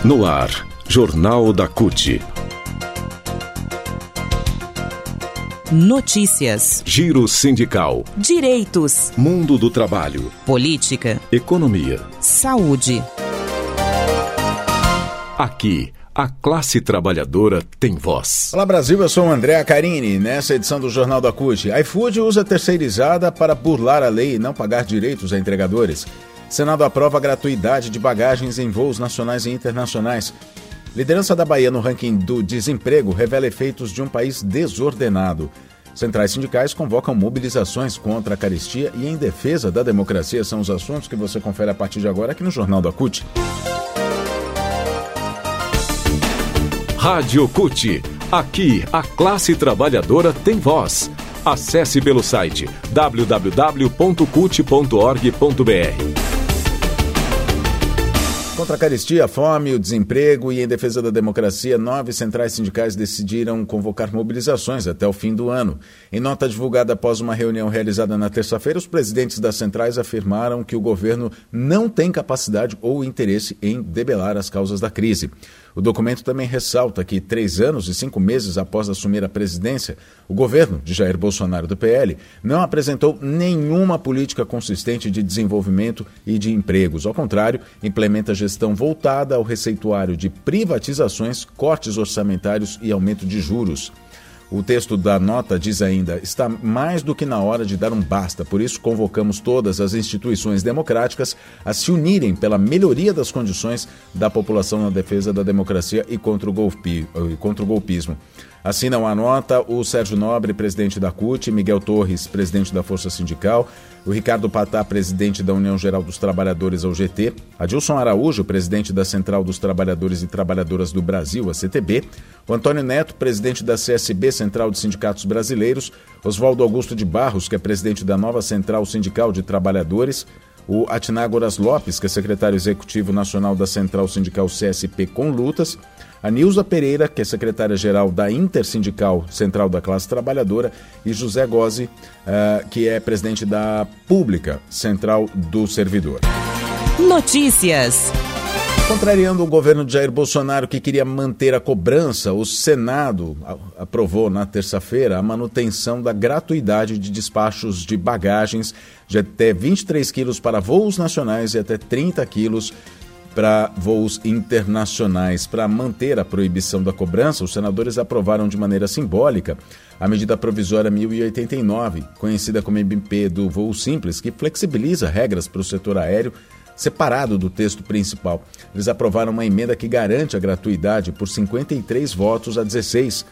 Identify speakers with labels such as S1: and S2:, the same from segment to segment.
S1: No ar, Jornal da CUT.
S2: Notícias.
S1: Giro sindical.
S2: Direitos.
S1: Mundo do trabalho.
S2: Política.
S1: Economia.
S2: Saúde.
S1: Aqui, a classe trabalhadora tem voz.
S3: Olá Brasil, eu sou o André Carini. Nessa edição do Jornal da CUT, iFood usa terceirizada para burlar a lei e não pagar direitos a entregadores. Senado aprova a gratuidade de bagagens em voos nacionais e internacionais. Liderança da Bahia no ranking do desemprego revela efeitos de um país desordenado. Centrais sindicais convocam mobilizações contra a carestia e em defesa da democracia. São os assuntos que você confere a partir de agora aqui no Jornal da CUT.
S1: Rádio CUT. Aqui, a classe trabalhadora tem voz. Acesse pelo site www.cut.org.br.
S3: Contra a carestia, a fome, o desemprego e em defesa da democracia, 9 centrais sindicais decidiram convocar mobilizações até o fim do ano. Em nota divulgada após uma reunião realizada na terça-feira, os presidentes das centrais afirmaram que o governo não tem capacidade ou interesse em debelar as causas da crise. O documento também ressalta que 3 anos e 5 meses após assumir a presidência, o governo de Jair Bolsonaro do PL não apresentou nenhuma política consistente de desenvolvimento e de empregos. Ao contrário, implementa gestão voltada ao receituário de privatizações, cortes orçamentários e aumento de juros. O texto da nota diz ainda: está mais do que na hora de dar um basta, por isso convocamos todas as instituições democráticas a se unirem pela melhoria das condições da população na defesa da democracia e contra o golpismo. Assinam a nota o Sérgio Nobre, presidente da CUT, Miguel Torres, presidente da Força Sindical, o Ricardo Patá, presidente da União Geral dos Trabalhadores, a UGT, Adilson Araújo, presidente da Central dos Trabalhadores e Trabalhadoras do Brasil, a CTB, o Antônio Neto, presidente da CSB, Central de Sindicatos Brasileiros, Oswaldo Augusto de Barros, que é presidente da nova Central Sindical de Trabalhadores, o Atinágoras Lopes, que é secretário executivo nacional da Central Sindical CSP com Lutas, a Nilza Pereira, que é secretária-geral da Intersindical Central da Classe Trabalhadora, e José Gozzi, que é presidente da Pública Central do Servidor.
S2: Notícias.
S3: Contrariando o governo de Jair Bolsonaro, que queria manter a cobrança, o Senado aprovou na terça-feira a manutenção da gratuidade de despachos de bagagens de até 23 quilos para voos nacionais e até 30 quilos para voos internacionais. Para manter a proibição da cobrança, os senadores aprovaram de maneira simbólica a medida provisória 1089, conhecida como MP do voo simples, que flexibiliza regras para o setor aéreo, separado do texto principal. Eles aprovaram uma emenda que garante a gratuidade por 53 votos a 16.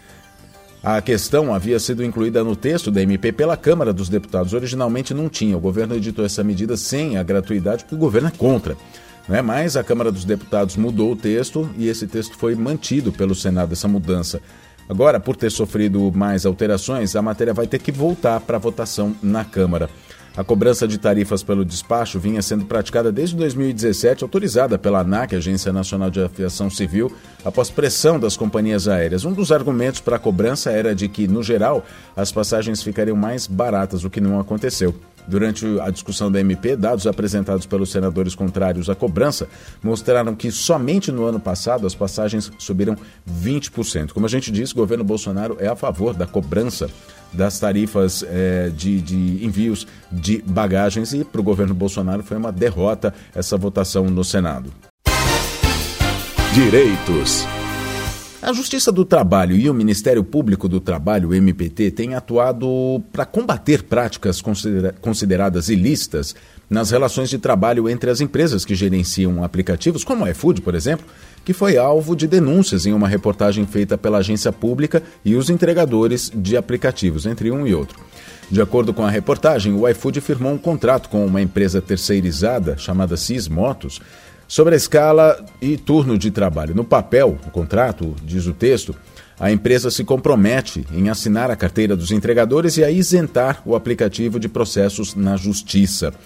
S3: A questão havia sido incluída no texto da MP pela Câmara dos Deputados. Originalmente não tinha. O governo editou essa medida sem a gratuidade porque o governo é contra. Mas a Câmara dos Deputados mudou o texto e esse texto foi mantido pelo Senado, essa mudança. Agora, por ter sofrido mais alterações, a matéria vai ter que voltar para votação na Câmara. A cobrança de tarifas pelo despacho vinha sendo praticada desde 2017, autorizada pela ANAC, Agência Nacional de Aviação Civil, após pressão das companhias aéreas. Um dos argumentos para a cobrança era de que, no geral, as passagens ficariam mais baratas, o que não aconteceu. Durante a discussão da MP, dados apresentados pelos senadores contrários à cobrança mostraram que somente no ano passado as passagens subiram 20%. Como a gente disse, o governo Bolsonaro é a favor da cobrança das tarifas de envios de bagagens e para o governo Bolsonaro foi uma derrota essa votação no Senado.
S1: Direitos.
S3: A Justiça do Trabalho e o Ministério Público do Trabalho, o MPT, têm atuado para combater práticas consideradas ilícitas nas relações de trabalho entre as empresas que gerenciam aplicativos, como a iFood, por exemplo, que foi alvo de denúncias em uma reportagem feita pela agência pública e os entregadores de aplicativos, entre um e outro. De acordo com a reportagem, o iFood firmou um contrato com uma empresa terceirizada chamada CIS Motos sobre a escala e turno de trabalho. No papel, o contrato, diz o texto, a empresa se compromete em assinar a carteira dos entregadores e a isentar o aplicativo de processos na justiça.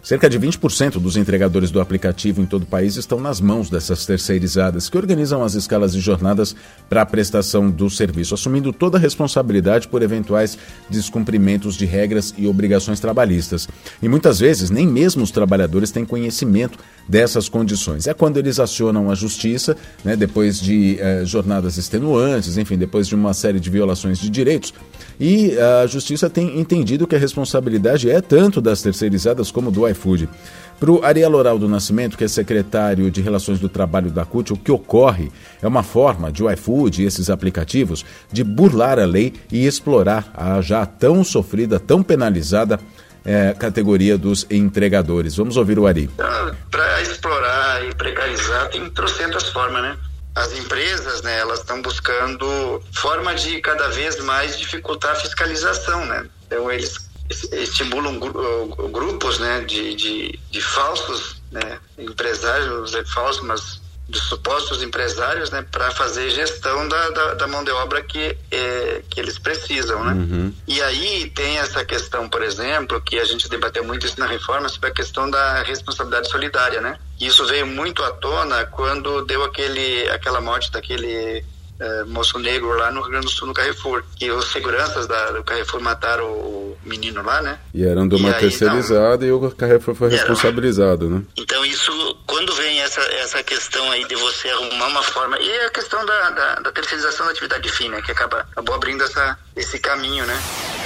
S3: Cerca de 20% dos entregadores do aplicativo em todo o país estão nas mãos dessas terceirizadas, que organizam as escalas de jornadas para a prestação do serviço, assumindo toda a responsabilidade por eventuais descumprimentos de regras e obrigações trabalhistas. E muitas vezes nem mesmo os trabalhadores têm conhecimento dessas condições. É quando eles acionam a justiça, né, depois de jornadas extenuantes, enfim, depois de uma série de violações de direitos. E a justiça tem entendido que a responsabilidade é tanto das terceirizadas como do iFood. Para o Ariel Oral do Nascimento, que é secretário de Relações do Trabalho da CUT, o que ocorre é uma forma de o iFood e esses aplicativos de burlar a lei e explorar a já tão sofrida, tão penalizada categoria dos entregadores. Vamos ouvir o Ari.
S4: Para explorar e precarizar tem trocentas formas, né? As empresas, né, elas estão buscando forma de cada vez mais dificultar a fiscalização, né? Então eles estimulam grupos, né, de falsos, né, empresários, falsos, mas de supostos empresários, né, para fazer gestão da mão de obra que eles precisam, né? Uhum. E aí tem essa questão, por exemplo, que a gente debateu muito isso na reforma, sobre a questão da responsabilidade solidária, né? Isso veio muito à tona quando deu aquela morte daquele moço negro lá no Rio Grande do Sul, no Carrefour, que os seguranças do Carrefour mataram o menino lá, né?
S5: E eram de uma terceirizada e o Carrefour foi responsabilizado, né?
S4: Então isso, quando vem essa questão aí de você arrumar uma forma, e a questão da terceirização da atividade fim, né? Que acabou abrindo esse caminho, né?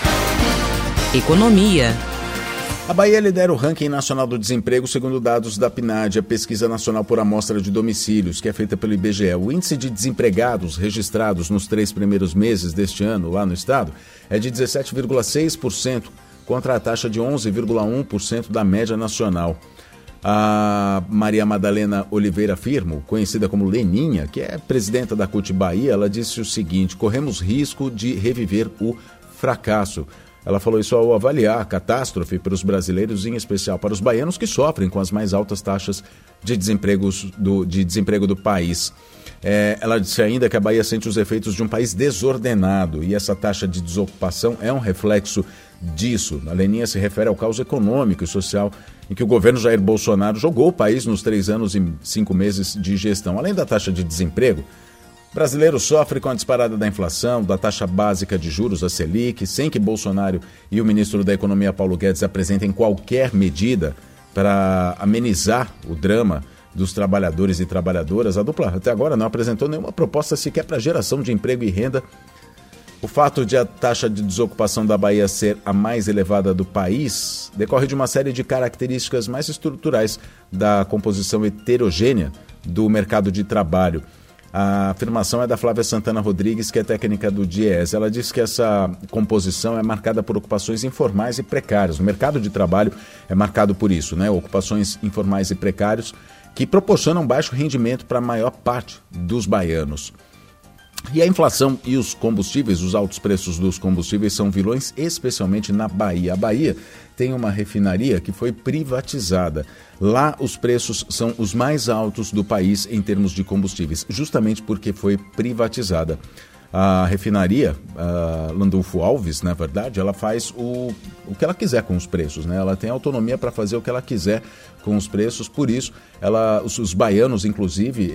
S2: Economia.
S3: A Bahia lidera o ranking nacional do desemprego segundo dados da PNAD, a Pesquisa Nacional por Amostra de Domicílios, que é feita pelo IBGE. O índice de desempregados registrados nos 3 primeiros meses deste ano lá no estado é de 17,6%, contra a taxa de 11,1% da média nacional. A Maria Madalena Oliveira Firmo, conhecida como Leninha, que é presidenta da CUT Bahia, ela disse o seguinte: corremos risco de reviver o fracasso. Ela falou isso ao avaliar a catástrofe para os brasileiros, em especial para os baianos, que sofrem com as mais altas taxas de desemprego do país. Ela disse ainda que a Bahia sente os efeitos de um país desordenado e essa taxa de desocupação é um reflexo disso. A Leninha se refere ao caos econômico e social em que o governo Jair Bolsonaro jogou o país nos 3 anos e 5 meses de gestão. Além da taxa de desemprego, o brasileiro sofre com a disparada da inflação, da taxa básica de juros, a Selic, sem que Bolsonaro e o ministro da Economia, Paulo Guedes, apresentem qualquer medida para amenizar o drama dos trabalhadores e trabalhadoras. A dupla até agora não apresentou nenhuma proposta sequer para geração de emprego e renda. O fato de a taxa de desocupação da Bahia ser a mais elevada do país decorre de uma série de características mais estruturais da composição heterogênea do mercado de trabalho. A afirmação é da Flávia Santana Rodrigues, que é técnica do DIES. Ela diz que essa composição é marcada por ocupações informais e precárias. O mercado de trabalho é marcado por isso, né? Ocupações informais e precários que proporcionam baixo rendimento para a maior parte dos baianos. E a inflação e os combustíveis, os altos preços dos combustíveis são vilões, especialmente na Bahia. A Bahia tem uma refinaria que foi privatizada. Lá os preços são os mais altos do país em termos de combustíveis, justamente porque foi privatizada. A refinaria, Landulfo Alves, na verdade, ela faz o que ela quiser com os preços, né? Ela tem autonomia para fazer o que ela quiser com os preços, por isso, os baianos, inclusive,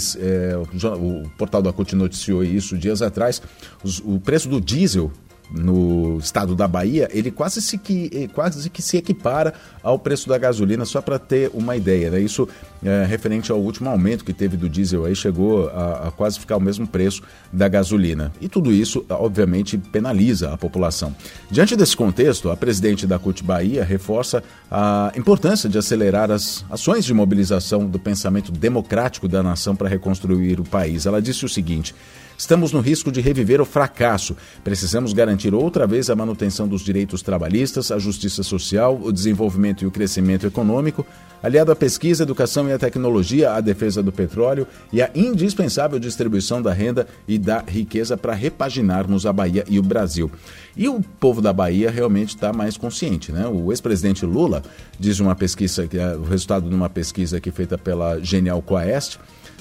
S3: o portal da CUT noticiou isso dias atrás, o preço do diesel no estado da Bahia, ele quase que se equipara ao preço da gasolina, só para ter uma ideia, né? Isso referente ao último aumento que teve do diesel, aí chegou a quase ficar o mesmo preço da gasolina. E tudo isso, obviamente, penaliza a população. Diante desse contexto, a presidente da CUT Bahia reforça a importância de acelerar as ações de mobilização do pensamento democrático da nação para reconstruir o país. Ela disse o seguinte: estamos no risco de reviver o fracasso. Precisamos garantir outra vez a manutenção dos direitos trabalhistas, a justiça social, o desenvolvimento e o crescimento econômico, aliado à pesquisa, educação e à tecnologia, à defesa do petróleo e à indispensável distribuição da renda e da riqueza para repaginarmos a Bahia e o Brasil. E o povo da Bahia realmente está mais consciente, né? O ex-presidente Lula, diz uma pesquisa, o resultado de uma pesquisa aqui feita pela Genial Quaest,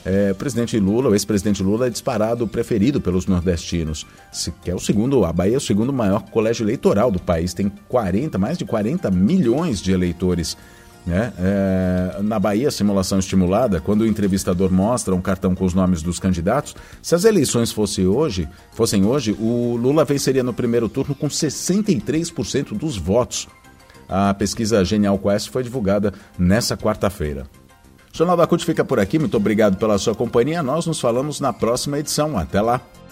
S3: o ex-presidente Lula é disparado preferido pelos nordestinos, que é a Bahia é o segundo maior colégio eleitoral do país, tem mais de 40 milhões de eleitores né? Na Bahia, simulação estimulada, quando o entrevistador mostra um cartão com os nomes dos candidatos, se as eleições fossem hoje, o Lula venceria no primeiro turno com 63% dos votos. A pesquisa Genial Quest foi divulgada nessa quarta-feira. O Jornal da CUT fica por aqui, muito obrigado pela sua companhia, nós nos falamos na próxima edição, até lá!